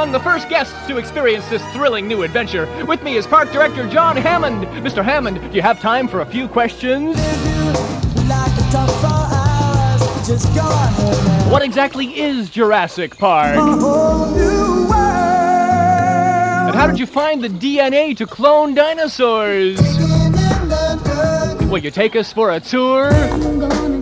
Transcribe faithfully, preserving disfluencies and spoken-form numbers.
among the first guests to experience this thrilling new adventure. With me is Park Director John Hammond. Mister Hammond, do you have time for a few questions? What exactly is Jurassic Park? And how did you find the D N A to clone dinosaurs? Will you take us for a tour?